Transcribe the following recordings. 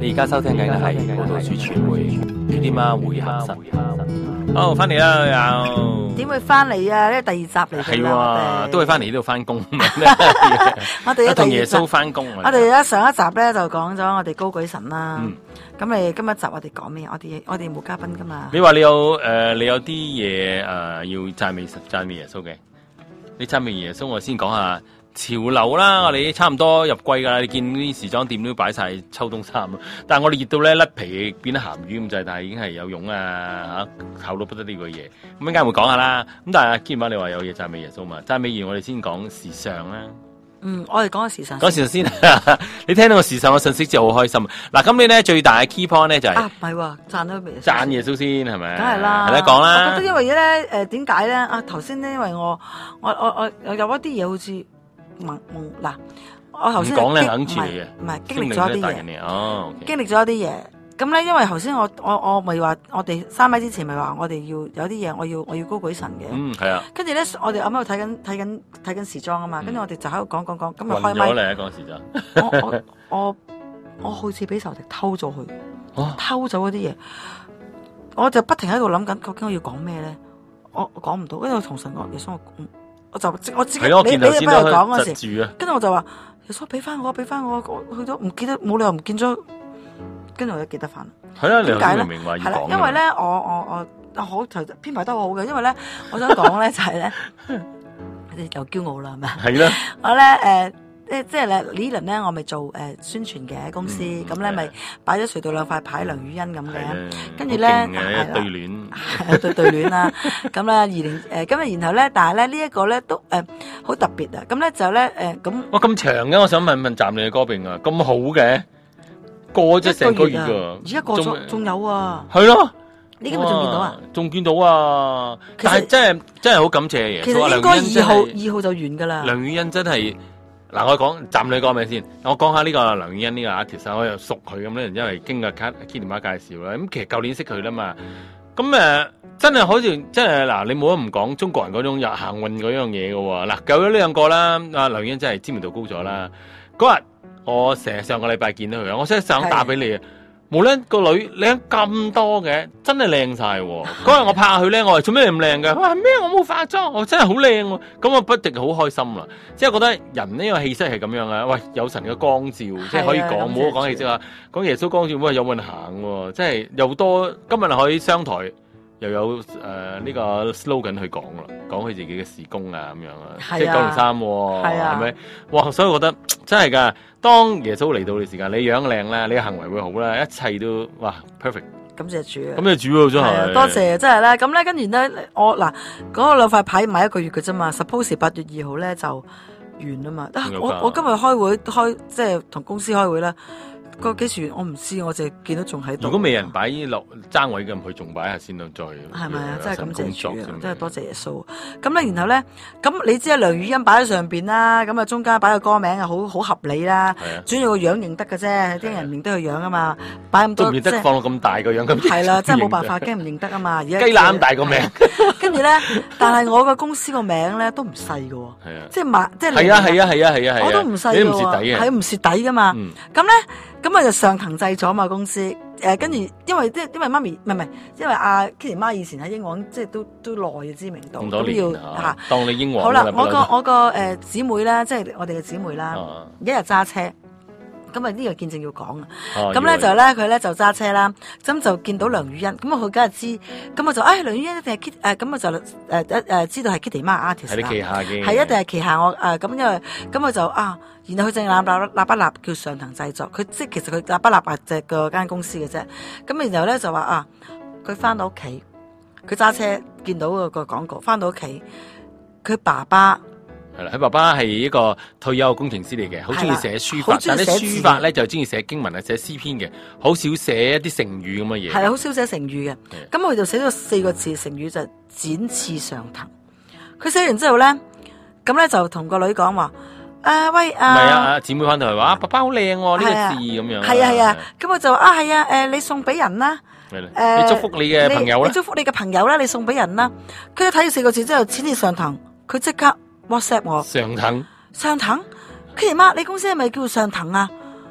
你而家收聽緊嘅係報道處傳媒啲媽會客室。好，翻嚟啦又。 點會翻嚟啊？呢第二集嚟嘅。 係喎，都係翻嚟呢度翻工。 我哋同耶穌翻工。 我哋而家上一集咧就講咗我哋高舉神啦。咁你今一集我哋講咩？我哋冇嘉賓噶嘛？ 你話你有啲嘢要讚美耶穌嘅，你讚美耶穌，我先講下。潮流啦，我哋差唔多入季㗎啦。你見啲時裝店都擺晒秋冬衫，但係我哋熱到咧甩皮變得鹹魚咁滯，但係已經係有用啊嚇，厚到不得呢個嘢。咁陣間會講下啦。咁但係阿堅話你話有嘢讚美耶穌嘛？讚美完我哋先講時尚啦。 我哋講個時尚。 講時尚先，你聽到個時尚嘅信息之後好開心。嗱，今年咧最大嘅 key point 咧就係唔係喎，讚咗耶穌。 讚耶穌先係咪？ 梗係啦。 係啦，講啦。 我覺得因為咧點解咧頭先咧因為我有一啲嘢好似。嗱，我頭先講咧諗住嘅， 唔係經歷咗一啲嘢，經歷咗一啲嘢。咁咧，因為頭先我咪話，我哋3米之前咪話，我哋要有啲嘢，我要高舉神嘅。係啊。跟住咧，我哋啱啱睇緊時裝啊嘛，跟住我哋就喺度講，今日開咪。 混咗嚟講時裝。 我好似俾仇敵偷咗佢，偷走嗰啲嘢，我就不停喺度諗緊，究竟我要講咩咧？我講唔到，因為我同神講，耶穌我自己你幫佢講嗰時，跟住我就話耶穌俾翻我，去到唔記得，冇理由唔見咗，跟住我就記得翻。 係啊， 點解咧？ 係啦，因為咧我好編排得好嘅，因為咧我想講咧就係咧，你又驕傲啦，係咪？係啦，我咧即係呢輪咧，我咪做宣傳嘅公司，咁咧咪擺咗隧道兩塊牌梁宇欣咁嘅，跟住咧對聯， 對聯啦，咁咧咁然後咧，但係咧呢一個咧都好特別啊，咁咧就咧咁。哇，咁長嘅，我想問站你嘅歌評啊，咁好嘅，過咗成個月㗎， 而家過咗，仲有啊， 係咯。 你今日仲見到啊？ 仲見到啊！但係真係好感謝嘅。 其實應該2號就完噶啦。 梁宇欣真係。嗱，我講站你個名先，我講下呢個梁宇欣呢個 artist， 我又熟佢咁咧，因為經過 Kitty 媽介紹啦。咁其實舊年識佢啦嘛，咁真係好似真係嗱，你冇得唔講中國人嗰種入行運嗰樣嘢嘅喎。嗱，救咗呢兩個啦，梁宇欣真係知名度高咗啦。嗰日我成日上個禮拜見到佢，我真係想打俾你啊！無論個女靚咁多嘅，真係靚晒喎。嗰日我拍下佢咧，我話做咩咁靚嘅？佢話咩？我冇化妝，我真係好靚喎。咁我不敵好開心啦，即係覺得人呢個氣息係咁樣啊。喂，有神嘅光照，即係可以講，冇好講氣息啊。講耶穌光照，喂，有運行喎，即係又多。今日可以商台又有呢個 slogan 去講啦，講佢自己嘅事工啊咁樣啊，即係903喎，係咪？哇！所以我覺得真係㗎。當耶穌嚟到嘅時間，你樣靚啦，你嘅行為會好啦，一切都哇 perfect。 感謝主啊！ 咁你主真係， 多謝真係咧。咁咧跟住咧，我嗱嗰兩塊牌買1個月嘅啫嘛。Suppose 8月2號咧就完啦嘛。我今日開即係同公司開會啦。個幾時我唔知，我淨係見到仲喺度。 如果未人擺落爭位嘅，佢仲擺下先啦，再係咪啊？真係感謝主啊！真係多謝耶穌。咁咧，然後咧，咁你知啊，梁宇欣擺喺上邊啦，咁啊中間擺個歌名啊，好合理啦。主要個樣認得嘅啫，啲人認得佢樣啊嘛。擺咁多，都唔認得放到咁大個樣咁。係啦，真係冇辦法，驚唔認得啊嘛。而家雞乸咁大個名。跟住咧，但係我個公司個名咧都唔細嘅喎。係啊。即係係啊。我都唔細嘅喎。你唔蝕底嘅。係唔蝕底嘅嘛？咁咧。咁就上騰製咗嘛公司，跟住因為媽咪唔係，因為阿 Kitty 媽以前喺英皇即係都耐嘅知名度，咁多年嚇。當你英皇好啦，我個姊妹啦，即係我哋嘅姊妹啦，一日揸車，咁呢個見證要講啊。咁咧就咧佢咧就揸車啦，咁就見到梁宇欣，咁佢梗係知，咁我就梁宇欣一定係 Kitty 咁我就知道係 Kitty 媽 artist 啦，係你旗下嘅，係一定係旗下我咁因為咁我就然後佢正立不立叫上騰製作，佢即係其實佢立不立隻個間公司嘅啫。咁然後咧就話佢翻到屋企，佢揸車見到個廣告，翻到屋企，佢爸爸係啦，佢爸爸係一個退休工程師嚟嘅，好中意寫書法，但係啲書法咧就中意寫經文啊，寫詩篇嘅，好少寫一啲成語咁嘅嘢。係啊，好少寫成語嘅。咁佢就寫咗4個字成語就展翅上騰。佢寫完之後咧，咁咧就同個女講話。喂，唔係啊，姊妹翻到嚟話，爸爸好靚喎，呢個字咁樣。係啊，咁我就係啊，你送俾人啦，你祝福你嘅朋友啦，你祝福你嘅朋友啦，你送俾人啦。佢一睇到4個字之後，展翅上騰，佢即刻 WhatsApp 我。上騰，Kitty 媽，你公司係咪叫上騰啊？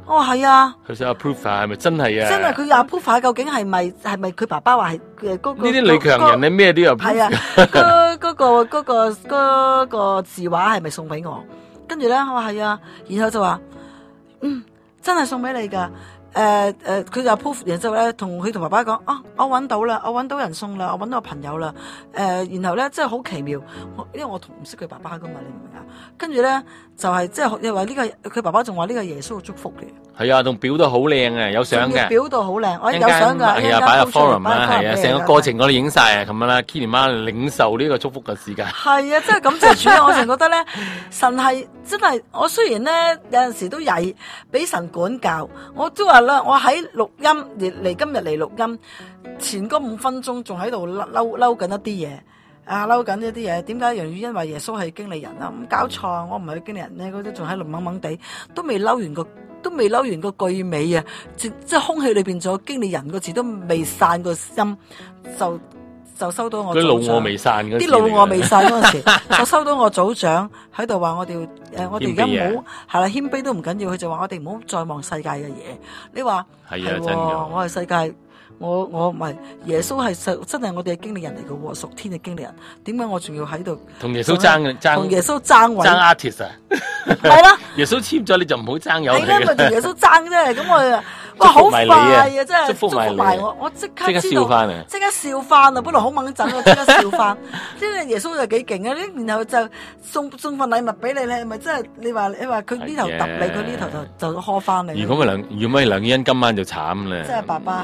我話係啊， 佢想 approve 下係咪真係啊？ 真係佢 approve 下究竟係咪佢爸爸話係嗰個呢啲女強人你咩都要 approve。 係啊，嗰個字畫係咪送俾我？跟住咧，我話係啊，然後就話真係送俾你㗎。佢就 approve，然之後咧同爸爸講我揾到啦，我揾到人送啦，我揾到個朋友啦。然後咧真係好奇妙，因為我唔識佢爸爸噶嘛，你明唔明啊？跟住咧就係即係又話呢個佢爸爸仲話呢個耶穌嘅祝福嘅。係啊，仲表到好靚嘅，有相嘅。 表到好靚，我有相㗎。 係啊，擺入 forum 啦，係啊，成個過程我哋影晒啊，咁樣啦 Kitty 媽領受呢個祝福嘅時間。係啊，真係感謝主啊！我成覺得咧，神係真係，我雖然咧有陣時都曳，俾神管教，我都話啦，我喺錄音嚟今日嚟錄音前嗰5分鐘仲喺度嬲緊一啲嘢。嬲緊一啲嘢，點解楊宇欣話耶穌係經理人啊？咁搞錯，我唔係佢經理人咧，嗰啲仲喺度懵懵地，都未嬲完個句尾啊！即係空氣裏邊仲有經理人個字都未散個音，就收到我組長。 啲老我未散嗰時， 啲老我未散嗰陣時，就收到我組長喺度話我哋我哋而家唔好係啦，謙卑都唔緊要，佢就話我哋唔好再望世界嘅嘢。你話係真嘅， 我係世界。我唔係耶穌係真係我哋嘅經理人嚟嘅喎，屬天嘅經理人。點解我仲要喺度同耶穌爭？ 同耶穌爭位？ 爭 artist 啊？ 係啦， 耶穌簽咗你就唔好爭有。 係啦，咪同耶穌爭啫。咁我哇好快啊！真係祝福埋我即刻笑翻啊！ 即刻笑翻啊！本來好掹陣，我即刻笑翻。即係耶穌就幾勁啊！然後就送份禮物俾你，你係咪真係你話佢呢頭揼你，佢呢頭就呵翻你？ 如果咪梁欣今晚就慘啦！ 即係爸爸。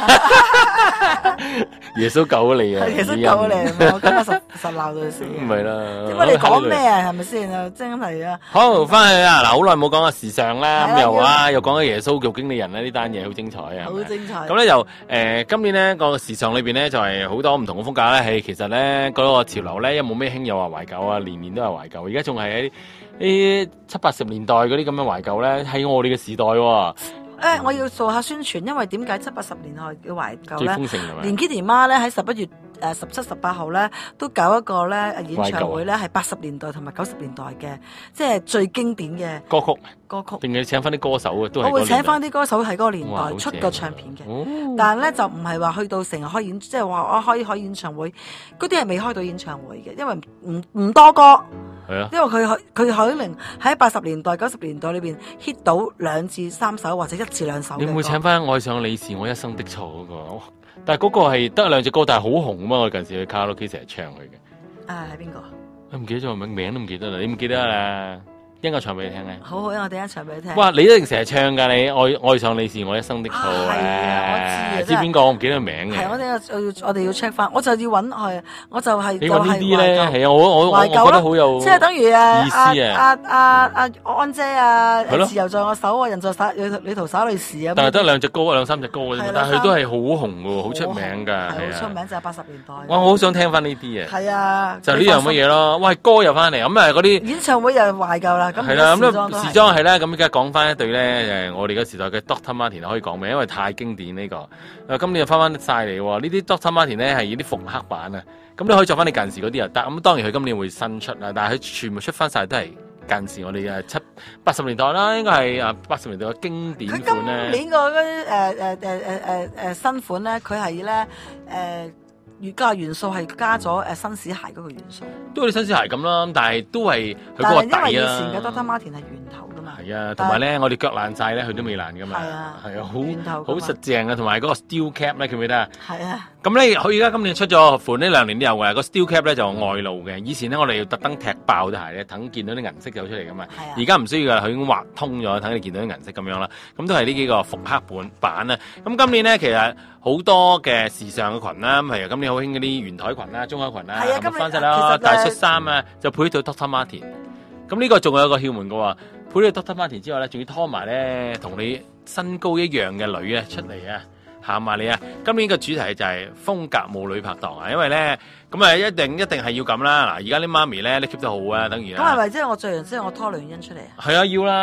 耶穌救咗你啊！ 耶穌救咗你，我今日實鬧到死。 唔係啦， 點解你講咩啊？係咪先啊？真係啊！ 好，翻去啊！嗱，好耐冇講過時尚啦，咁又講緊耶穌做經理人啦，呢單嘢好精彩啊！ 好精彩。 咁咧就今年咧個時尚裏邊咧就係好多唔同嘅風格咧，係其實咧嗰個潮流咧，因為冇咩興又話懷舊啊，年年都係懷舊，而家仲係喺啲70、80年代嗰啲咁嘅懷舊咧，喺我哋嘅時代喎。 我要做下宣傳，因為點解70、80年代嘅懷舊咧？ 最豐盛係咪？ 連 Kitty 媽咧喺11月17、18號咧都搞一個咧演唱會咧，係80年代同埋90年代嘅，即係最經典嘅歌曲。 定係請翻啲歌手啊？都係我會請翻啲歌手喺嗰個年代出過唱片嘅，但係咧就唔係話去到成日開演，即係話我開演唱會，嗰啲係未開到演唱會嘅，因為唔多歌。係啊，因為佢可能喺80年代、90年代裏邊 hit 到2至3首或者1至2首。 你會唔會請翻《愛上你是我一生的錯》嗰個？但係嗰個係得2隻歌，但係好紅啊嘛！我近時去卡拉 OK 成日唱佢嘅。 係邊個？ 我唔記得咗名都唔記得啦。你唔記得啦？應該唱俾你聽咧。 好，因為我等一唱俾你聽。 哇！你一定成日唱㗎，你愛上你是我一生的錯我知邊個？我唔記得個名嘅。 係我哋要 check 翻，我就要揾佢，我就係你揾呢啲咧，係啊！我覺得好有即係等於意思啊！安姐啊，自由在我手啊，人在手旅途灑淚時啊。 但係得2隻歌，2、3隻歌嘅啫，但係佢都係好紅嘅，好出名㗎， 係好出名就係80年代。 哇！我好想聽翻呢啲嘢。 係啊， 就呢樣乜嘢咯？喂，歌又翻嚟，咁啊嗰啲演唱會又懷舊啦。 係啦，咁時裝係啦，咁而家講翻一對咧，我哋嘅時代嘅 Dr. Martin 可以講咩？因為太經典呢個。今年又翻晒嚟喎，呢啲 Dr. Martin 咧係啲復刻版啊。咁你可以着翻你近時嗰啲又得。咁當然佢今年會新出啦，但係佢全部出翻晒都係近時我哋嘅70、80年代啦，應該係80年代嘅經典款咧。 佢今年個嗰啲新款咧，佢係咧越加元素係加咗紳士鞋嗰個元素， 都係啲紳士鞋咁啦，但係都係佢嗰個底啊。 因為以前嘅 Dr. Martin 係圓頭噶嘛。 係啊，同埋咧，我哋腳爛晒咧，佢都未爛噶嘛。係啊，係啊，好實淨啊，同埋嗰個 steel cap 咧，記唔記得啊？係啊。咁咧，佢而家今年出咗款，呢2年都有嘅。個 steel cap 咧就外露嘅，以前咧我哋要特登踢爆啲鞋咧，等見到啲銀色走出嚟噶嘛。係啊。而家唔需要噶，佢已經畫通咗，等你見到啲銀色咁樣啦。咁都係呢幾個復刻版啦。咁今年咧，其實好多嘅時尚嘅裙啦，譬如今年好興嗰啲圓台裙啦、中口裙啦，咁翻晒啦，大恤衫啊，就配對 Dr. Martin。咁呢個仲有一個竅門嘅喎，配對 Dr. Martin 之外咧，仲要拖埋咧同你身高一樣嘅女啊出嚟啊，行埋你啊！今年嘅主題就係風格冇女拍檔啊，因為咧咁啊一定係要咁啦。嗱，而家啲媽咪咧你 keep 得好啊，等於咁係咪即係我着完之後我拖梁欣出嚟啊？ 係啊，要啦。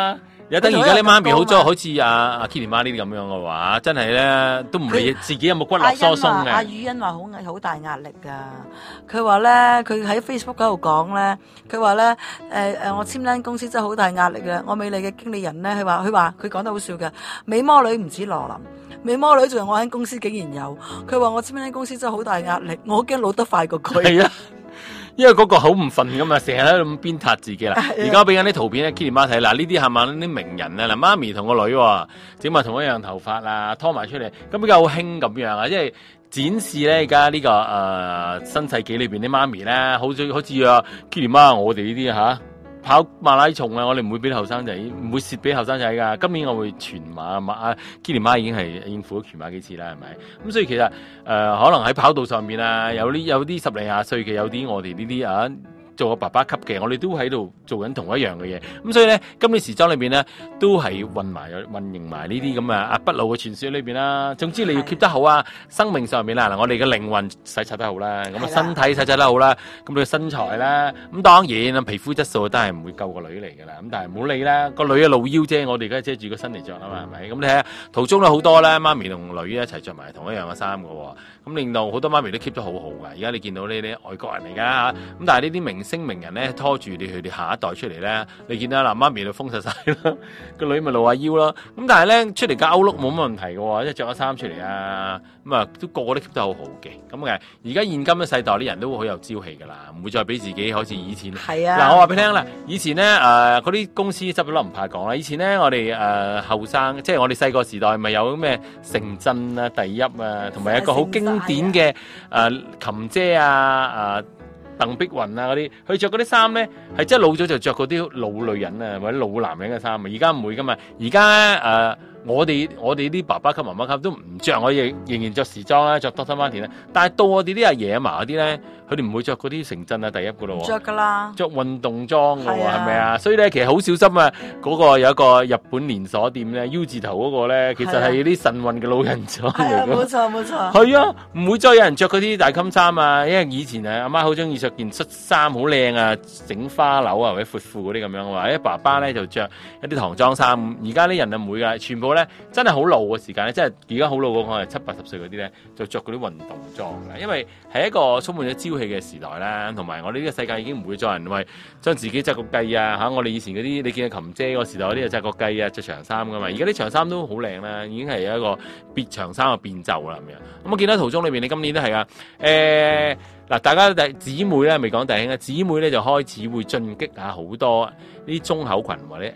有等而家啲媽咪好咗，好似阿 Kitty 媽呢啲咁樣嘅話，真係咧都唔理自己有冇骨骼疏鬆嘅。 阿雨欣話好大壓力㗎。佢話咧，佢喺 Facebook 嗰度講咧，佢話咧我簽間公司真係好大壓力嘅。我美麗嘅經理人咧，佢話佢講得好笑㗎。美魔女唔止羅琳，美魔女仲有我間公司竟然有。佢話我簽間公司真係好大壓力，我驚老得快過佢。 係啊。因為嗰個好唔瞓噶嘛，成日喺度鞭撻自己啦。而家俾緊啲圖片咧 ，Kitty 媽睇嗱，呢啲係咪啲名人啊？嗱，媽咪同個女整埋同一樣頭髮啦，拖埋出嚟，咁比較好興咁樣啊，即係展示咧而家呢個新世紀裏邊啲媽咪咧，好似Kitty 媽我哋呢啲吓。跑馬拉松啊！我哋唔會俾後生仔，唔會蝕俾後生仔噶。今年我會全馬Kitty 媽已經係應付咗全馬幾次啦，係咪？咁所以其實可能喺跑道上面啊，有啲10零20歲嘅，有啲我哋呢啲做個爸爸級嘅，我哋都喺度做緊同一樣嘅嘢。咁所以咧，今年時裝裏邊咧，都係混凝埋呢啲咁啊不老嘅傳說裏邊啦。總之你要 keep 得好啊，生命上面啦，嗱我哋嘅靈魂洗刷得好啦，咁啊身體洗刷得好啦，咁你嘅身材啦，咁當然啊皮膚質素都係唔會夠個女嚟噶啦。咁但係唔好理啦，個女嘅露腰啫，我哋而家遮住個身嚟着啊嘛，係咪？咁你睇下途中咧好多咧，媽咪同女一齊着埋同一樣嘅衫噶，咁令到好多媽咪都 keep 得好好噶。而家你見到呢啲外國人嚟噶，咁但係呢啲名人咧拖住佢哋下一代出嚟咧，你見到嗱媽咪就封實晒啦，個女咪露下腰咯。咁但係咧出嚟嘅歐碌冇乜問題嘅，即係着咗衫出嚟啊，咁啊都個個都 keep 得好好嘅。咁嘅而家現今嘅世代啲人都好有朝氣噶啦，唔會再俾自己好似以前。 係啊。 嗱我話俾你聽啦，以前咧嗰啲公司執咗笠唔怕講啦。以前咧我哋後生，即係我哋細個時代咪有咩城鎮啊、第一啊，同埋一個好經典嘅琴姐鄧碧雲啊嗰啲，佢着嗰啲衫咧係真係老咗就着嗰啲老女人啊或者老男人嘅衫啊，而家唔會噶嘛，而家我哋啲爸爸級媽媽級都唔着，我亦仍然着時裝啦，着 Dr. Martens 啦，但係到我哋啲阿爺阿嫲嗰啲咧，佢哋唔會着嗰啲城鎮啊第一噶咯喎， 着噶啦， 着運動裝噶喎，係咪啊？所以咧其實好小心啊！嗰個有一個日本連鎖店咧 U 字頭嗰個咧，其實係啲晨運嘅老人裝嚟嘅。 冇錯冇錯。 係啊，唔會再有人着嗰啲大襟衫啊，因為以前阿媽好中意着件恤衫好靚啊，整花紐啊或者闊褲嗰啲咁樣啊，爸爸咧就着一啲唐裝衫。而家啲人就唔會噶，全部咧真係好老嘅時間咧，即係而家好老嗰個係70、80歲嗰啲咧，就着嗰啲運動裝啦。因為係一個充滿咗朝氣嘅時代啦，同埋我哋呢個世界已經唔會再人為將自己紮個髻啊嚇！我哋以前嗰啲你見阿琴姐個時代嗰啲就紮個髻啊，着長衫噶嘛。而家啲長衫都好靚啦，已經係有一個別長衫嘅變奏啦咁樣。咁我見到圖中裏邊，你今年都係啊嗱，大家姊妹咧未講弟兄啊，姊妹咧就開始會進擊下好多呢啲中口裙或者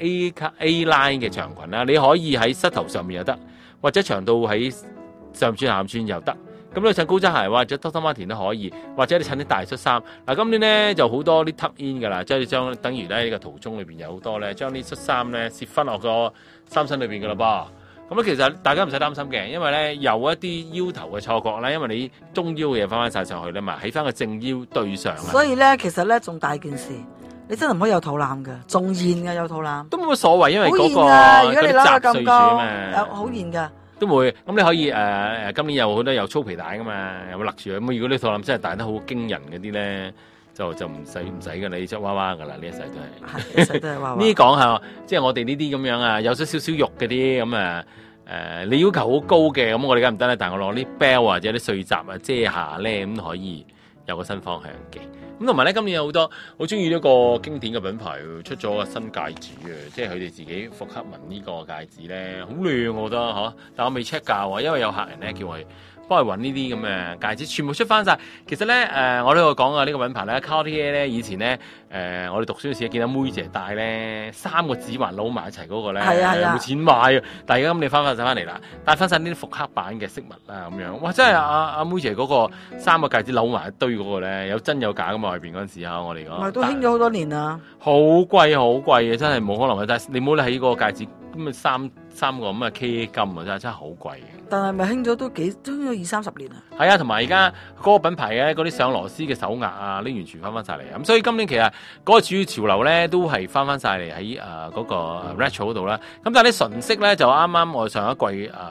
A line 嘅長裙啦，你可以喺膝頭上面又得，或者長到喺上穿下穿又得。咁你襯高踭鞋或者 Dr. Martens 都可以，或者你襯啲大恤衫。嗱，今年咧就好多啲 tuck in 噶啦，即係將等於咧呢個圖中裏邊有好多咧，將啲恤衫咧摺翻落個衫身裏邊噶啦噃。咁其實大家唔使擔心嘅，因為咧有一啲腰頭嘅錯覺啦，因為你中腰嘅嘢翻晒上去啦嘛，起翻個正腰對上啊。 所以咧，其實咧仲大件事，你真係唔可以有肚腩嘅，仲現嘅有肚腩。 都冇乜所謂，因為嗰個嗰啲雜碎住啊嘛， 好現㗎。 都會，咁你可以今年有好多有粗皮帶噶嘛，有冇勒住？咁如果你肚腩真係大得好驚人嗰啲咧，就唔使㗎，你執娃娃㗎啦，呢一世都係。 係，一世都係娃娃。 呢講下，即係我哋呢啲咁樣啊，有咗少少肉嗰啲咁你要求好高嘅，咁我哋梗唔得啦。但係我攞啲 belt 或者啲碎閘啊遮下咧，咁可以有個新方向嘅。咁同埋咧，今年有好多好中意呢個經典嘅品牌出咗個新戒指啊！即係佢哋自己復刻紋呢個戒指咧，好靚我覺得嚇。但我未 check 價喎，因為有客人咧叫我幫佢揾呢啲咁嘅戒指，全部出翻晒。其實咧我都有講啊，呢個品牌咧 Cartier 咧，以前咧我哋讀書嗰時見到妹姐戴咧3個指環撈埋一齊嗰個咧，冇錢買啊！但係而家咁你翻晒翻嚟啦，戴翻晒呢啲復刻版嘅飾物啦咁樣，哇！真係阿妹姐嗰個3個戒指扭埋一堆嗰個咧，有真有假噶嘛外邊嗰陣時啊，我哋講。 都興咗好多年啦。好貴好貴嘅，真係冇可能嘅。但係你冇理喺個戒指咁啊三個咁嘅 K 金啊，真係好貴嘅。 但係咪興咗都20-30年啊？ 係啊，同埋而家嗰個品牌嘅嗰啲上螺絲嘅手鐲啊，呢完全翻晒嚟。咁所以今年其實嗰個主要潮流咧都係翻晒嚟喺嗰個 retro 嗰度啦。咁但係啲純色咧就啱啱我上一季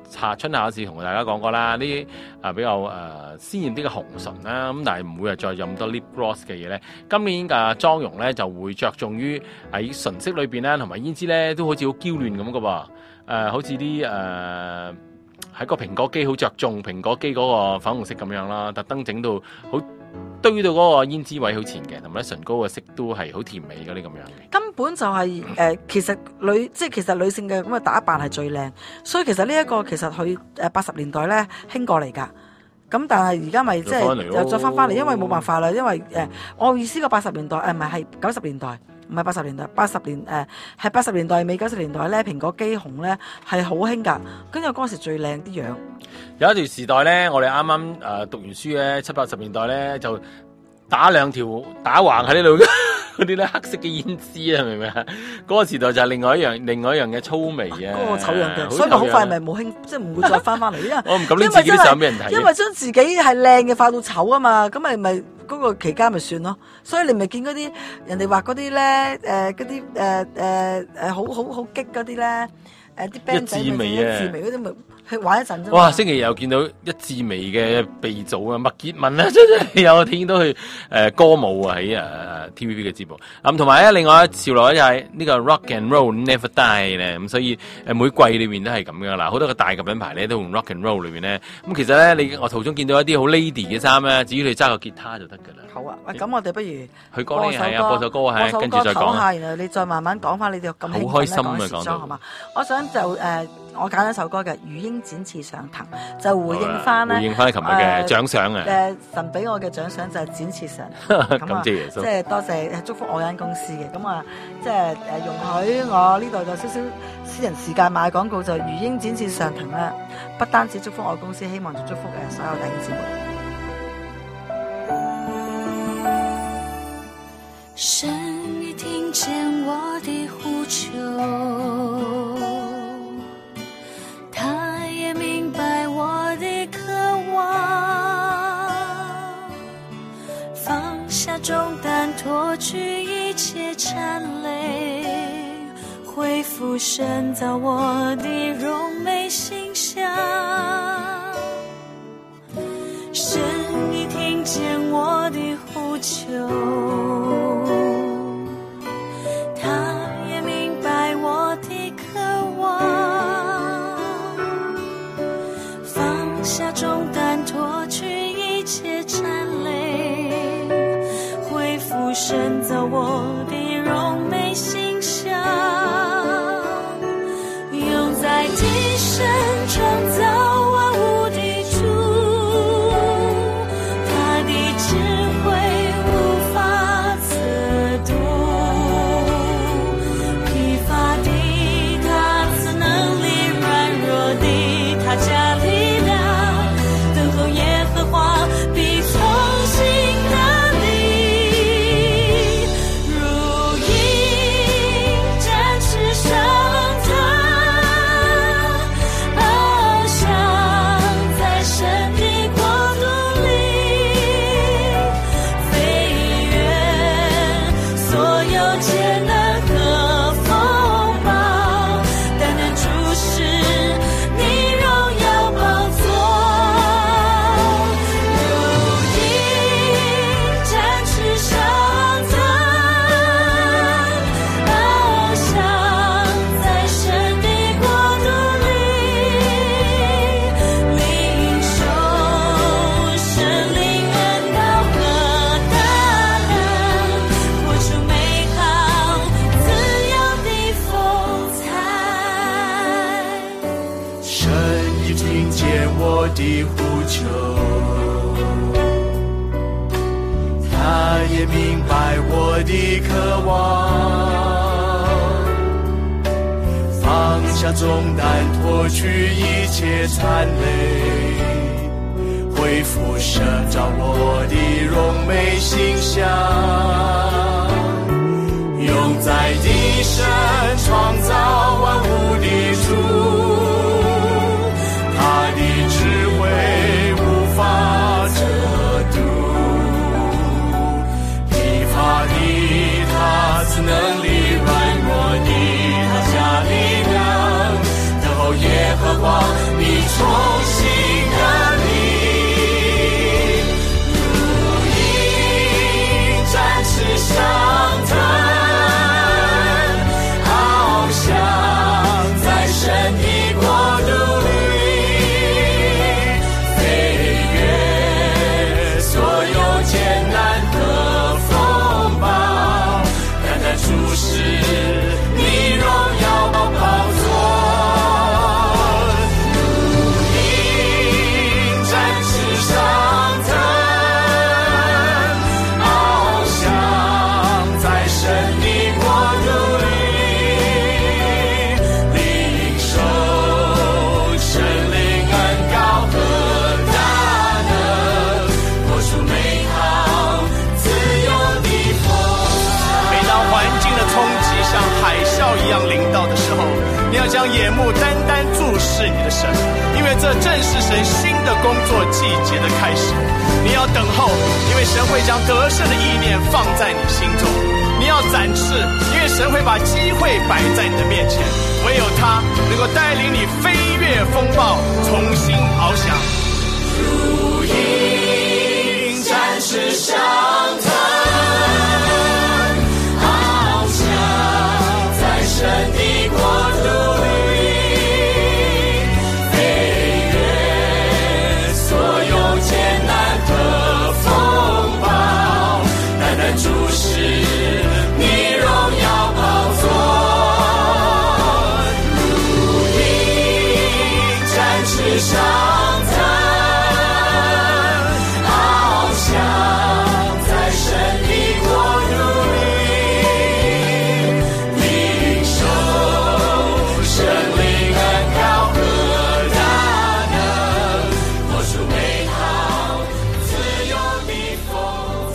春夏時同大家講過啦，呢啲比較鮮豔啲嘅紅唇啦，咁但係唔會再有咁多 lip gloss 嘅嘢咧。今年嘅妝容咧就會着重於喺唇色裏邊咧，同埋胭脂咧都好似好嬌嫩咁嘅噃，好似啲喺個蘋果肌好着重蘋果肌嗰個粉紅色咁樣啦，特登整到好堆到嗰個胭脂位好前嘅，同埋唇膏嘅色都係好甜美嗰啲咁樣嘅。 根本就係、其實女性嘅咁嘅打扮係最靚，所以其實呢一個其實佢80年代咧興過嚟㗎。咁但係而家咪即係又再翻嚟，因為冇辦法啦，因為我意思個80年代唔係90年代。唔係80年代，80年係80年代尾90年代咧，蘋果肌紅咧係好興㗎，跟住嗰時最靚啲樣。 有一段時代咧，我哋啱啱讀完書咧，70、80年代咧就打兩條打橫喺呢度嗰啲咧黑色嘅胭脂啊，明唔明啊？嗰個時代就係另外一樣嘅粗眉啊， 嗰個醜樣嘅，所以好快咪冇興，即係唔會再翻嚟，因為我唔敢拎自己啲相俾人睇， 因為將自己係靚嘅化到醜啊嘛，咁咪嗰個期間咪算咯。所以你咪見嗰啲人哋畫嗰啲咧，嗰啲好激嗰啲咧，啲 band 仔咪一字眉嗰啲咪去玩一陣啫。 哇！星期日又見到一字眉嘅鼻祖啊，麥潔文啊，真係有聽到佢歌舞啊喺TVB 嘅節目。咁同埋咧，另外潮流就係呢個 Rock and Roll Never Die 咧。咁所以每季裏面都係咁噶啦，好多個大嘅品牌咧都用 Rock and Roll 裏面咧。咁其實咧，我途中見到一啲好 lady 嘅衫咧，只要你揸個吉他就得噶啦。 好啊，喂，咁我哋不如去歌呢係啊，播首歌係，跟住再講下，然後你再慢慢講翻你哋咁好開心啊講時裝係嘛？我想就我揀一首歌嘅《如鷹展翅上騰》，就回應翻咧， 回應翻琴日嘅獎賞啊！ 神俾我嘅獎賞就係展翅上騰， 感謝耶穌， 即係多謝祝福我間公司嘅，咁啊，即係容許我呢度有少少私人時間買廣告，就《如鷹展翅上騰》啦，不單止祝福我公司，希望就祝福所有弟兄姊妹。 神已聽見我的呼求，他也明白我的渴望，放下重擔，脫去一切纏累，恢復神造我的榮美形象。神已聽見我的呼求，重擔脫去一切纏累，恢復神造我的榮美形象，用在地神創造萬物的主，他的智慧無法測度，疲乏的他賜能力，軟弱的他加力，必從心得力，如鷹展翅上騰，翱翔在神的國度裡，飛越所有艱難和風暴，單單注視你榮耀寶座。的呼求，他也明白我的渴望，放下重擔，脫去一切纏累，恢復神造我的榮美形象，用在地神創造萬物的主，他的智慧無法測度，疲乏的他賜能力，軟弱的他加力量，等候耶和華，你要将眼目单单注视你的神，因为这正是神新的工作季节的开始。你要等候，因为神会将得胜的意念放在你心中。你要展翅，因为神会把机会摆在你的面前，唯有他能够带领你飞越风暴，重新翱翔。如鹰展翅上腾，翱翔在神的国度里，飞越所有艰难的风暴，单单注视你荣耀宝座。如鹰展翅上腾，翱翔在神的国度里，领受神灵恩膏和大能，活出美好自由的风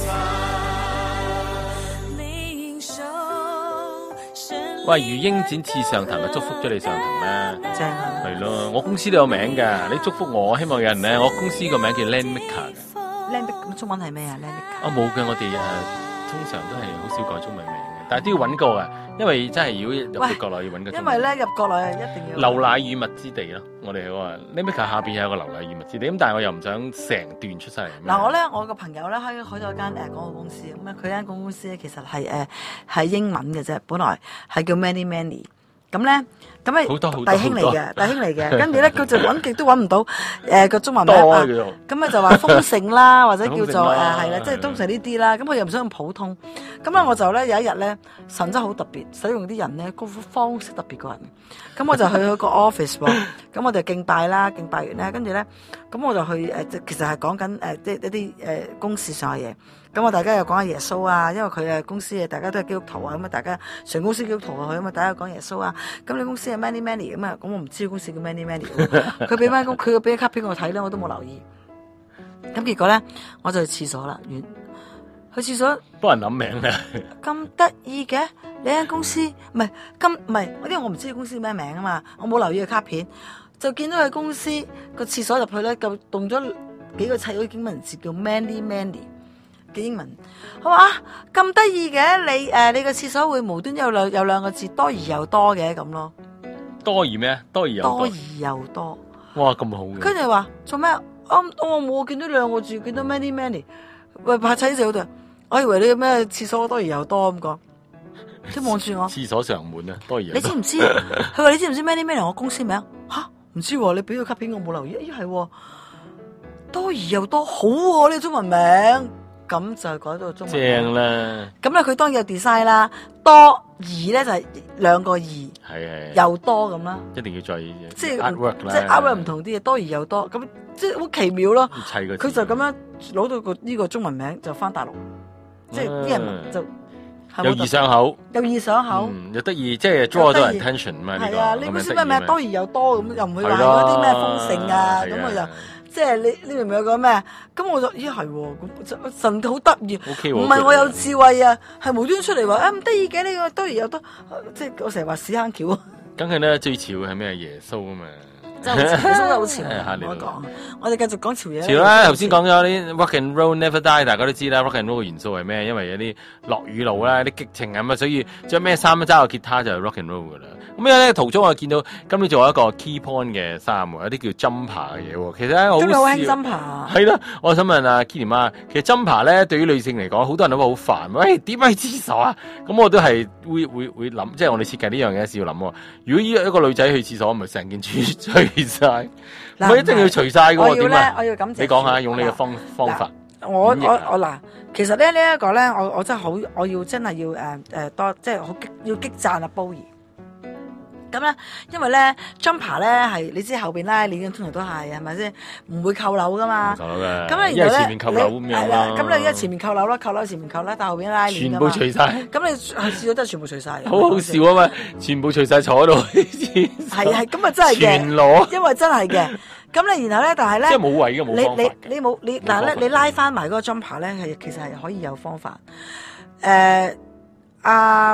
采。领受神喂，如鷹展翅上騰啊，祝福咗你上騰啦。 正啊！ 係咯，我公司都有名㗎，你祝福我，希望有人咧，我公司個名叫 Landmaker 嘅。 靚咁中文係咩啊？靚啊冇嘅，我哋通常都係好少改中文名嘅，但係都要揾過啊，因為真係如果入到國內要揾個中文名。 因為咧入國內一定要流奶與蜜之地咯，我哋話 Landmaker 下邊有個流奶與蜜之地，咁但係我又唔想成段出晒嚟。 嗱我個朋友咧開咗間廣告公司，咁佢間公司咧其實係英文嘅啫，本來係叫 Many Many。咁咧，咁咪弟兄嚟嘅，跟住咧佢就揾極都揾唔到個中文名啊，咁咪就話豐盛啦，或者叫做係啦，即係通常呢啲啦。咁佢又唔想用普通，咁咧我就咧有一日咧神真係好特別，使用啲人咧嗰方式特別過人。咁我就去個 office 喎，咁我哋敬拜啦，敬拜完咧，跟住咧，咁我就去其實係講緊即係一啲公事上嘅嘢。咁我大家又講下耶穌啊，因為佢公司大家都係基督徒啊，咁啊大家全公司基督徒去，咁啊大家講耶穌啊。咁你公司係 Many Many 咁啊，咁我唔知公司叫 Many Many。佢俾翻佢俾卡片我睇咧，我都冇留意。咁結果咧，我就去廁所啦，去廁所幫人諗名咧。 咁得意嘅，你間公司唔係，因為我唔知你公司咩名啊嘛，我冇留意個卡片，就見到佢公司個廁所入去咧，就動咗幾個砌嗰啲英文字叫 Many Many。嘅英文，好啊，咁得意嘅，你個廁所會無端有兩個字多而又多嘅咁咯， 多而咩？多而又多。哇，咁好嘅。 跟住話做咩？我冇見到兩個字，見到 many many， 喂，拍砌字嗰度，我以為你咩廁所多而又多咁講，即望住我。 廁所上門啊，多而又多。 你知唔知？佢話你知唔知 many many 我公司名？吓，唔知喎，你俾個卡片我冇留意，係多而又多，好喎呢個中文名。咁就改到中文正啦。 咁咧佢當然有 design 啦，多二咧就係兩個二，係又多咁啦。 一定要再即係 artwork 唔同啲嘢，多而又多，咁即係好奇妙咯。佢就咁樣攞到呢個中文名就翻大陸，即係啲人就有意上口， 又得意，即係 draw 到人 attention 嘛。 係啊，你本身咩多而又多咁，又唔會話嗰啲咩豐盛啊，咁我就。即係你明唔明我講咩？咁我就咦係喎，神好得意，唔係我有智慧啊，係無端出嚟話咁得意嘅呢個多而又多，即係我成日話屎坑橋啊！ 梗係咧最潮嘅係咩？耶穌啊嘛， 真係耶穌真係好潮，我講，我哋繼續講潮嘢。 潮啦，頭先講咗啲 rock and roll never die，大家都知啦。rock and roll 嘅元素係咩？因為有啲落雨路啦，啲激情啊嘛，所以將咩衫揸個吉他就係 rock and roll 噶啦。咁咧途中我見到今年仲有一個 key point 嘅衫喎，有啲叫 jumper 嘅嘢喎。其實咧好興 jumper。 係啦，我想問阿 Kitty 媽，其實 jumper 咧對於女性嚟講，好多人都話好煩。喂，點解廁所啊？咁我都係會諗，即係我哋設計呢樣嘢先要諗喎。如果一個女仔去廁所，咪成件除晒，唔係一定要除晒嘅喎。點啊？ 我要感謝你講下，用你嘅方法。 我嗱，其實咧呢一個咧，我真係好，我要真係要多，即係好要激讚阿 Bowie。咁咧，因為咧 jumper 咧係你知後邊拉鏈通常都係咪先？唔會扣鈕噶嘛。 扣鈕嘅。 咁咧， 因為前面扣鈕咁樣啦。 咁你而家前面扣鈕啦，扣鈕前面扣啦，但後邊拉鏈。 全部除晒。 咁你試咗真係全部除晒。 好好笑啊嘛！全部除晒坐喺度。 係咁啊，真係嘅。 全裸。因為真係嘅。咁你然後咧，但係咧， 即係冇位嘅，冇方法。 你冇你嗱咧，你拉翻埋嗰個 jumper 咧，其實係可以有方法。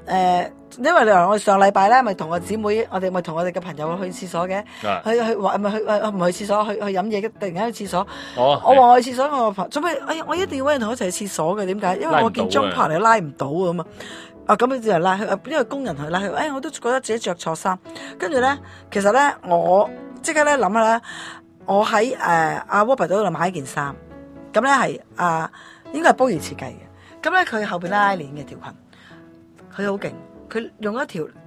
因為我哋上禮拜咧，咪同我姊妹，我哋咪同我哋嘅朋友去廁所嘅，去話咪去唔係去廁所，去飲嘢嘅，突然間去廁所。我話我去廁所，我話做咩？哎呀，我一定要揾人同我一齊去廁所嘅，點解？因為我見中拍嚟拉唔到啊嘛。咁佢就拉佢，因為工人去拉佢。我都覺得自己着錯衫。跟住咧，其實咧，我即刻咧諗下咧，我喺阿 Robert 度買一件衫，咁咧係應該係Bowie設計嘅。咁咧佢後邊拉鏈嘅條裙，佢好勁。佢用一條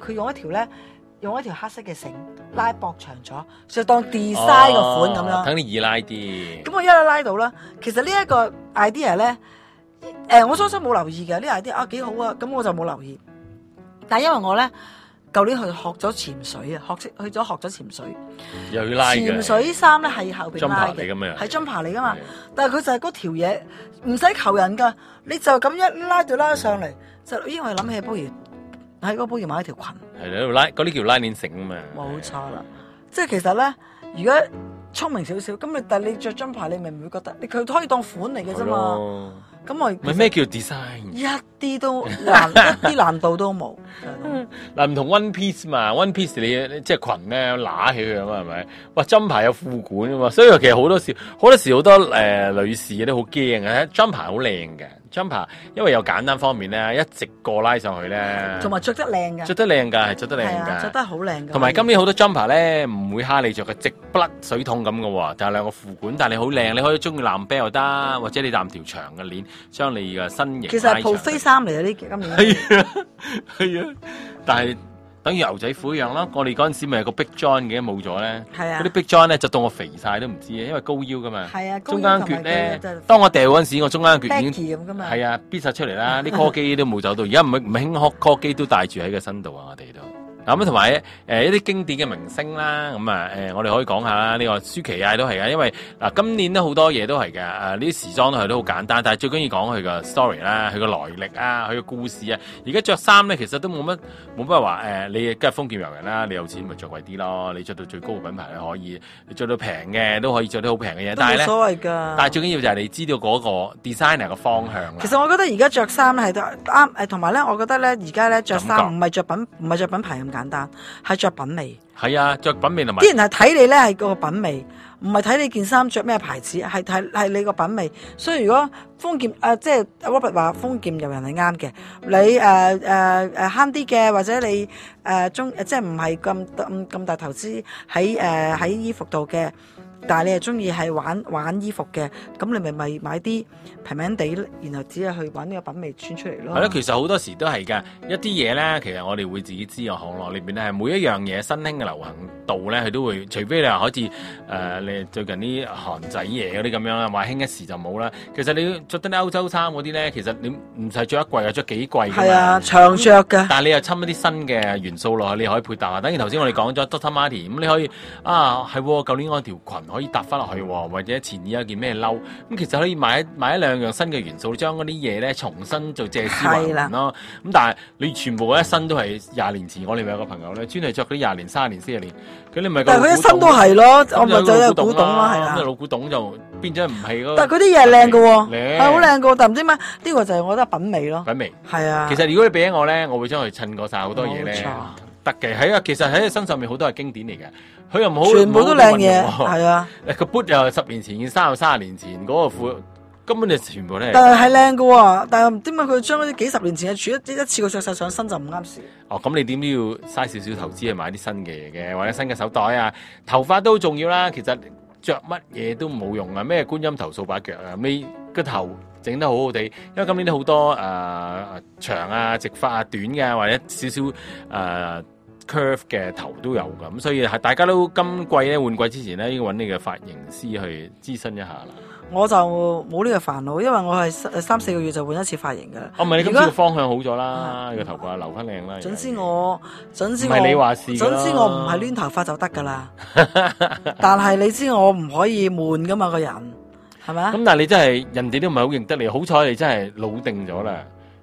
黑色嘅繩拉駁長咗，就當 design 個款咁樣。 等你易拉啲。咁我一拉到啦。其實呢一個 idea 咧，我初初冇留意嘅，呢個 idea 幾好啊，咁我就冇留意。但係因為我咧，舊年去學咗潛水啊，學咗潛水， 又要拉嘅。 潛水衫咧係後邊拉嘅，係jumper嚟噶嘛。但係佢就係嗰條嘢唔使求人噶，你就咁一拉就拉咗上嚟，就因為諗起Bowie喺嗰Bowie買一條裙，係喺度拉嗰啲叫拉鏈繩啊嘛。 冇錯啦，即係其實咧，如果聰明少少，咁但係你着jumper，你咪唔會覺得，佢可以當款嚟嘅啫嘛。咁我咪咩叫 design？ 一啲都難，一啲難度都冇。 嗱，唔同 one piece 嘛，one piece 你即係裙咧揦起佢啊嘛，係咪？哇，jumper 有褲管啊嘛，所以其實好多時好多女士都好驚嘅，jumper 好靚嘅。jumper 因為又簡單方面咧，一直過拉上去咧， 同埋着得靚㗎， 着得靚㗎，係着得靚㗎， 着得好靚㗎。 同埋今年好多 jumper 咧唔會蝦你着嘅，直不甩水桶咁嘅喎，就係兩個褲管，但係你好靚，你可以中意藍啤又得，或者你攬條長嘅鏈，將你嘅身形其實係鋪飛衫嚟嘅呢今年。 係啊，但係等於牛仔褲一樣啦。我哋嗰陣時咪有個 Big John 嘅，冇咗咧。係啊，嗰啲 Big John 咧就當我肥晒都唔知啊，因為高腰噶嘛。係啊，中間橛咧，當我掉嗰陣時，我中間橛已經係啊，逼晒出嚟啦。啲 call 機都冇走到，而家唔興 call 機都帶住喺個身度啊，我哋都。咁同埋一啲經典嘅明星啦，咁我哋可以講下啦。呢個舒淇都係嘅，因為今年都好多嘢都係嘅。呢啲時裝都係都好簡單，但係最緊要講佢個 story 啦，佢個來歷啊，佢個故事啊。而家着衫咧，其實都冇乜話你梗係豐儉由人啦，你有錢咪着貴啲咯。你着到最高嘅品牌可以，你着到平嘅都可以着到好平嘅嘢。但係咧，冇所謂㗎。但係最緊要就係你知道嗰個 designer 嘅方向啦。其實我覺得而家着衫係啱同埋咧，我覺得咧而家咧着衫唔係着品牌咁簡單，係着品味。係啊，着品味同埋啲人係睇你咧係個品味，唔係睇你件衫着咩牌子，係你個品味。所以如果豐儉即係 Robert 話豐儉由人係啱嘅，你慳啲嘅，或者你即係唔係咁大投資喺衣服度嘅。但係你係中意係玩衣服嘅，咁你咪買啲平平地，然後只係去揾呢個品味穿出嚟咯。係咯，其實好多時都係㗎，一啲嘢咧，其實我哋會自己知啊。行內裏邊咧，係每一樣嘢新興嘅流行度咧，佢都會，除非你話好似你最近啲韓仔嘢嗰啲咁樣啦，話興一時就冇啦。其實你着得啲歐洲衫嗰啲咧，其實你唔使着一季啊，着幾季㗎嘛。係啊，長着㗎。但係你又侵一啲新嘅元素落去，你可以配搭啊。等於頭先我哋講咗 Dr. Martens，咁你可以係舊年我條裙可以搭翻落去，或者前年有件咩褸，咁其實可以買一兩樣新嘅元素，將嗰啲嘢咧重新做借屍還魂咯。咁但係你全部一身都係20年前，我哋咪有個朋友咧，專係着嗰啲20年、30年、40年，咁你咪但係佢一身都係咯，我咪就有古董啦，係啦。咁老古董就變咗唔係嗰。但係嗰啲嘢係靚嘅喎，係好靚嘅，但唔知咩呢個就係我覺得品味咯。品味係啊。其實如果你俾我咧，我會將佢襯過晒好多嘢咧。得嘅，其實喺佢身上面好多係經典嚟嘅，佢又唔好全部都靚嘢，係啊。個 boot 又10年前，件衫又30年前，嗰個褲根本就全部都係。但係靚嘅喎，但係唔知點解佢將嗰啲幾十年前嘅處一次過着晒上身就唔啱事。哦，咁你點都要嘥少少投資去買啲新嘅嘢嘅，或者新嘅手袋啊，頭髮都好重要啦。其實着乜嘢都冇用啊，咩觀音頭掃把腳啊，你個頭整得好好地，因為今年都好多長啊、直髮啊、短嘅，或者少少curve 嘅頭都有㗎，咁所以係大家都今季咧換季之前咧，應該揾你嘅髮型師去諮詢一下啦。我就冇呢個煩惱，因為我係3-4個月就換一次髮型㗎。哦，唔係你今次個方向好咗啦，你個頭髮留翻靚啦。總之我唔係你話事，總之我唔係攣頭髮就得㗎啦。但係你知我唔可以悶㗎嘛，個人係咪啊？咁但係你真係人哋都唔係好認得你，好彩你真係老定咗啦。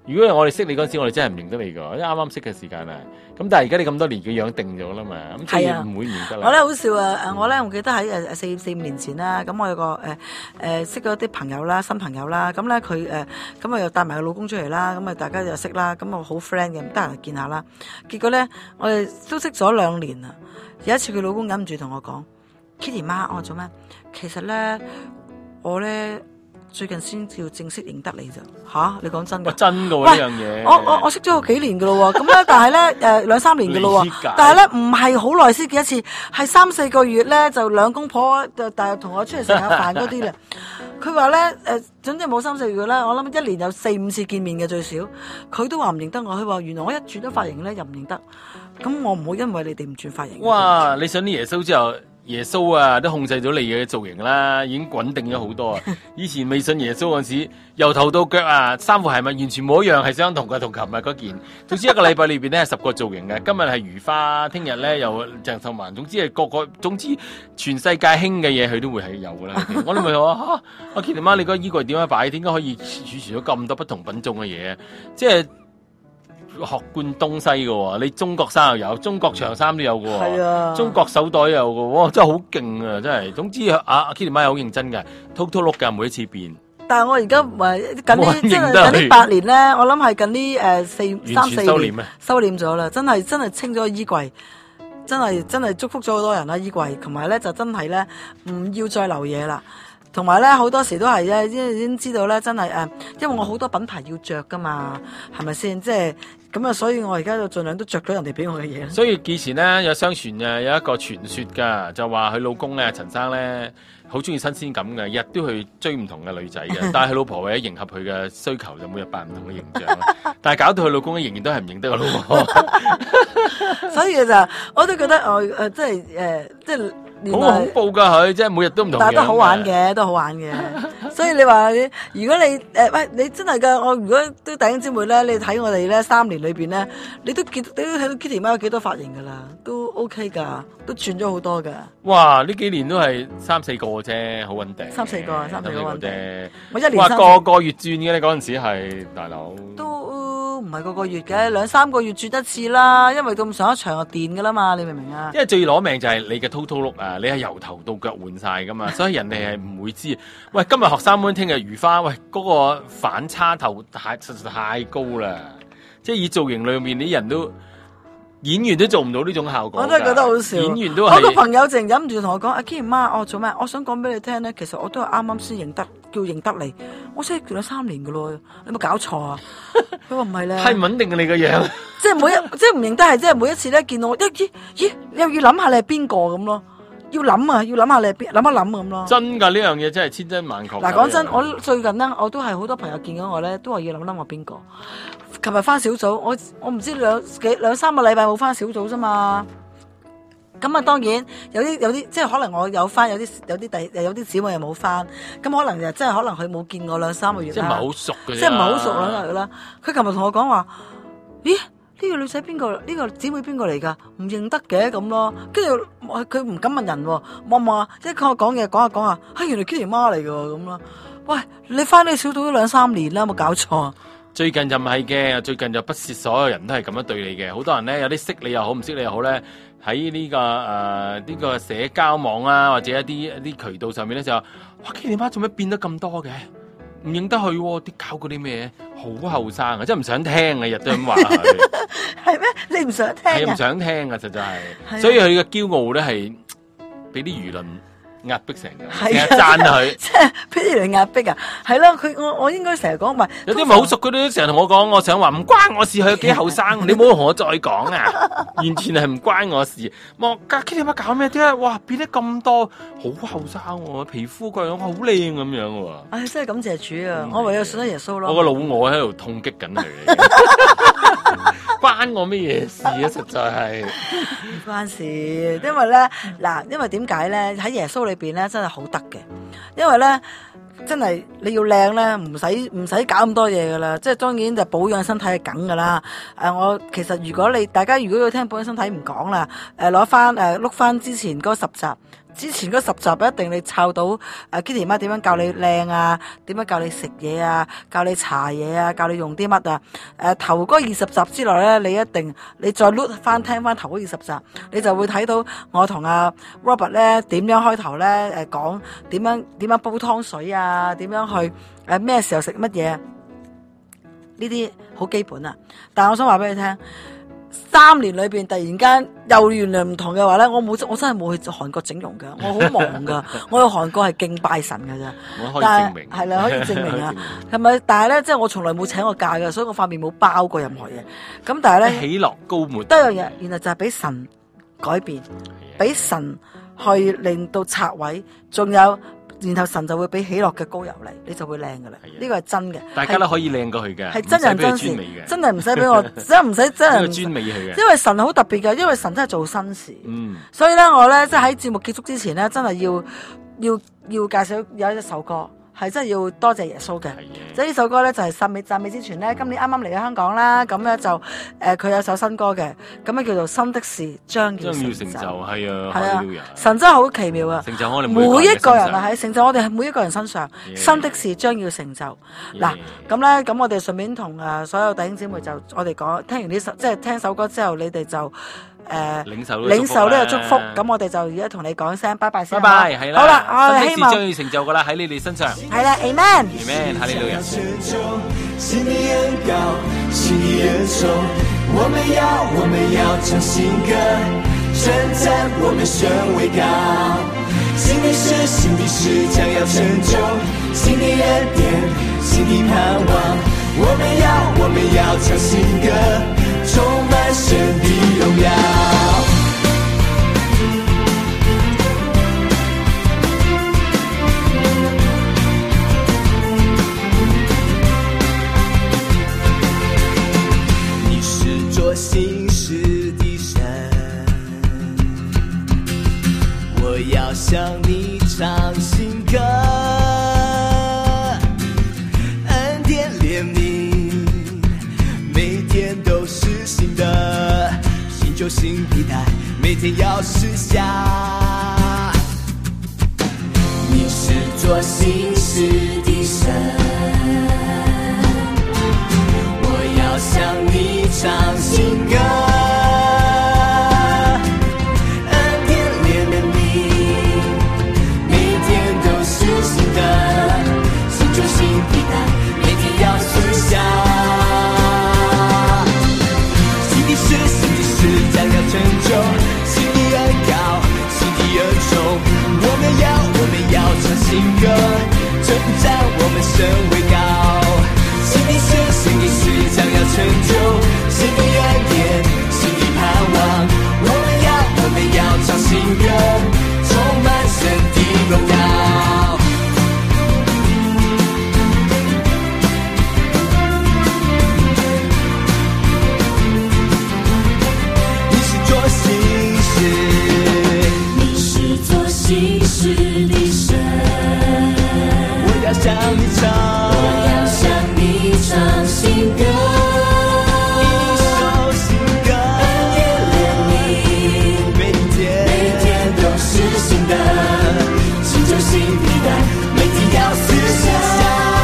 如果我哋識你嗰陣時，我哋真係唔認得你噶，因為啱啱識嘅時間啊。咁但係而家你咁多年嘅樣定咗啦嘛，咁所以唔會唔認得啦。 我咧好笑啊！我記得喺4-5年前啦，咁我有個識咗啲朋友啦，新朋友啦，咁咧佢咁啊又帶埋個老公出嚟啦，咁啊大家就識啦，咁啊好 friend 嘅，得閒見下啦。結果咧我哋都識咗2年啦。有一次佢老公忍唔住同我講 ：Kitty 媽，我做咩？其實咧我咧。最近先至正式認得你咋吓？你講真㗎？ 真㗎喎呢樣嘢。我識咗幾年㗎咯喎，咁咧但係咧2-3年㗎咯喎，但係咧唔係好耐先見一次，係3-4個月咧就兩公婆就大約同我出嚟食下飯嗰啲啦。佢話咧總之冇3-4個月啦，我諗1年有4-5次見面嘅最少，佢都話唔認得我。佢話原來我一轉咗髮型咧又唔認得，咁我唔好因為你哋唔轉髮型。 哇！你上啲耶穌之後。耶穌啊，都控制咗你嘅造型啦，已經穩定咗好多啊！以前未信耶穌嗰陣時，由頭到腳啊，衫褲係咪完全冇一樣係相同嘅，同琴日嗰件。總之一個禮拜裏邊咧係10個造型嘅，今日係如花，聽日咧又鄭秀文，總之係總之全世界興嘅嘢佢都會係有噶啦。我哋咪話阿 Kitty 媽，你個衣櫃點樣擺？點解可以儲存咗咁多不同品種嘅嘢？即係。學貫東西嘅喎，你中國衫又有，中國長衫都有嘅喎， 啊、 中國手袋又有嘅，哇，真係好勁啊！真係，總之阿 Kitty 媽好認真嘅，total look 嘅，每一次變。但係我而家近呢8年咧，我諗係近呢3-4年收斂咗啦，真係清咗衣櫃，真係祝福咗好多人啦衣櫃，同埋咧就真係咧唔要再留嘢啦。同埋咧，好多時都係咧，已經知道咧，真係因為我好多品牌要着噶嘛，係咪先？即係咁啊，所以我而家就盡量都着咗人哋俾我嘅嘢。所以以前咧有相傳有一個傳說噶，就話佢老公咧陳生咧好中意新鮮感嘅，日都去追唔同嘅女仔嘅，但係佢老婆為咗迎合佢嘅需求，就每日扮唔同嘅形象。但係搞到佢老公仍然都係唔認得個老婆。所以就我都覺得即係。好恐怖噶佢，即係每日都唔同樣，但係都好玩嘅，都好玩嘅。所以你話如果你喂你真係噶，我如果都弟兄姊妹咧，你睇我哋咧3年裏邊咧，你都睇到 Kitty 媽有幾多髮型噶啦，都 OK 噶，都轉咗好多噶。哇！呢幾年都係3-4個啫，好穩定。3-4個穩定。我1年哇個月轉嘅，你嗰陣時係大佬。都唔係個月嘅，2-3個月轉一次啦，因為咁上一場就電噶啦嘛，你明唔明啊？因為最攞命就係你嘅 total look 啊，你係由頭到腳換晒噶嘛，所以人哋係唔會知。喂，今日學生妹，聽日如花，喂，嗰個反差實在太高啦！即係以造型裏面啲人都演員都做唔到呢種效果。我都係覺得好笑。演員都係。我個朋友淨忍唔住同我講：阿 Kitty 媽，我做咩？我想講俾你聽咧，其實我都係啱啱先認得你。我識咗3年噶咯，你有冇搞錯啊？佢話唔係咧，係唔穩定嘅你個樣，即係即係唔認得係，即係每一次咧見到我，咦，你又要諗下你係邊個咁咯？要諗下你係邊，諗一諗咁咯。真噶呢樣嘢真係千真萬確。嗱，講真，我最近咧，我都係好多朋友見到我咧，都話要諗我邊個。琴日翻小組，我唔知2-3個禮拜冇翻小組啫嘛。咁啊，當然有啲即係可能我有翻，有啲姊妹又冇翻，咁可能就真係可能佢冇見我2-3個月啦，即係唔係好熟嘅，即係唔係好熟啦。佢琴日同我講話，咦？呢個女仔邊個？呢個姊妹邊個嚟噶？唔認得嘅咁咯。跟住佢唔敢問人，望望一講講嘢，講下，原來 Kitty 媽嚟噶咁咯。喂，你翻呢個小組都2-3年啦，有冇搞錯？最近就唔係嘅，最近就不是所有人都係咁樣對你嘅。好多人咧，有啲識你又好，唔識你又好咧，喺呢個社交網啊，或者一啲渠道上面咧就話：哇 Kitty 媽做咩變得咁多嘅？唔認得佢喎，啲搞嗰啲咩？好後生啊，真係唔想聽啊，日都咁話佢。係咩？你唔想聽？係唔想聽啊，實在係。所以佢嘅驕傲咧係俾啲輿論壓迫成嘅，成日讚佢，即係俾啲人壓迫啊！係咯，我應該成日講，唔係有啲唔係好熟嗰啲都成日同我講，我想話唔關我事，佢有幾後生，你唔好同我再講啊！完全係唔關我事。望Kitty媽搞咩啫？哇，變得咁多，好後生喎，皮膚個樣好靚咁樣喎。唉，真係感謝主啊！我唯有信咗耶穌咯。我個老我喺度痛擊緊佢。關我咩嘢事啊？實在係唔關事，因為咧嗱，因為點解咧喺耶穌裏邊咧真係好得嘅，因為咧真係你要靚咧，唔使搞咁多嘢噶啦，即係當然就保養身體係梗噶啦。我其實如果大家如果要聽保養身體唔講啦，攞翻碌翻之前嗰10集， 之前嗰10集一定你抄到Kitty 媽點樣教你靚啊，點樣教你食嘢啊，教你搽嘢啊，教你用啲乜啊。頭嗰20集之內咧，你再 look 翻聽翻頭嗰20集，你就會睇到我同阿 Robert 咧點樣開頭咧講點樣煲湯水啊，點樣去咩時候食乜嘢，呢啲好基本啊。但係我想話俾你聽。3年裏邊突然間又完全唔同嘅話咧，我真係冇去韓國整容噶，我好忙噶，我去韓國係敬拜神噶咋， 我可以證明係啦，可以證明啊，係咪？但係咧，即係我從來冇請過假嘅，所以我塊面冇包過任何嘢。咁但係咧， 喜樂高沒得樣嘢，原來就係俾神改變，俾神去令到拆毀，仲有。然後神就會俾喜樂嘅膏油嚟，你就會靚噶啦。呢個係真嘅， 大家都可以靚過佢嘅， 係真人真事，真係唔使俾我，唔使真人專美佢嘅。 因為神好特別嘅，因為神真係做新事。所以咧我咧即係喺節目結束之前咧，真係要介紹有一首歌。係真係要多謝耶穌嘅，即係呢首歌咧就係讚美之泉咧，今年啱啱嚟咗香港啦，咁咧就佢有首新歌嘅，咁咧叫做新的事將要成就， 係啊，神真係好奇妙啊！ 成就我哋每一個人啊，喺成就我哋係每一個人身上，新的事將要成就。嗱，咁咧咁我哋順便同所有弟兄姊妹就我哋講，聽完呢首即係聽首歌之後，你哋就。領受呢個祝福，咁我哋就而家同你講聲拜拜先， 拜拜，係啦， 好啦，我哋希望將要成就噶啦喺你哋身上， 係啦 ，Amen， 哈利路亞。 新的恩膏，新的恩寵，我們要唱新歌，稱讚我們神為高，新的事將要成就，新的恩典，新的盼望，我們要唱新歌，充滿神的榮耀。你是做新事的神，我要向你唱新歌，恩典憐憫每天都是新的，新舊新皮帶每天要試下。你是做新事的神，我要向你唱新歌，恩典憐憫每天都是新的，新舊新皮帶每天要試下。將要成就，新的恩膏，新的恩寵，我們要唱新歌，稱讚我們神為高。新的事將要成就，新的恩典，新的盼望，我們要唱新歌，充滿神的榮耀。新事的神，我要向你唱新歌，一首新歌，恩典憐憫每天都是新的，新舊新皮帶每天要試下。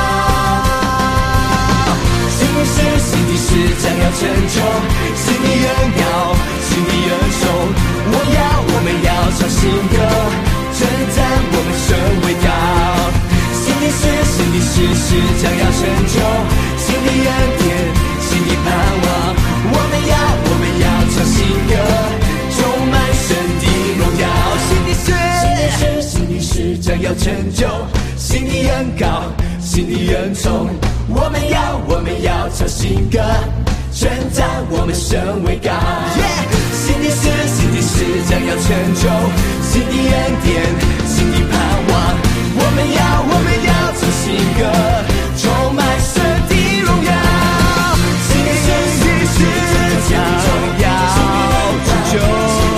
新的事將要成就，新的恩膏，新的恩寵，我們要唱新歌，稱讚我們神為高。新的事將要成就，新的恩典，新的盼望，我們要唱新歌，充滿神的榮耀。新的事將要成就，新的恩膏，新的恩寵，我們要唱新歌，稱讚我們神為高。新的事將要成就，新的恩典，新的盼望，我們要唱新歌，充滿神的榮耀。新的事將要成就，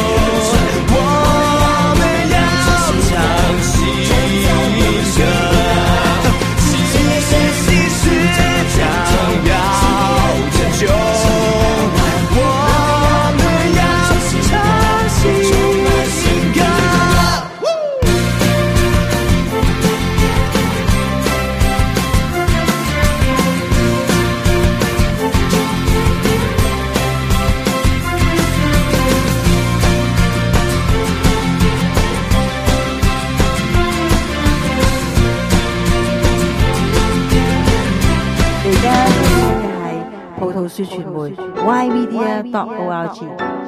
我們要唱新歌。新的事將要成就，我們要唱新歌。 傳媒 mymedia.org。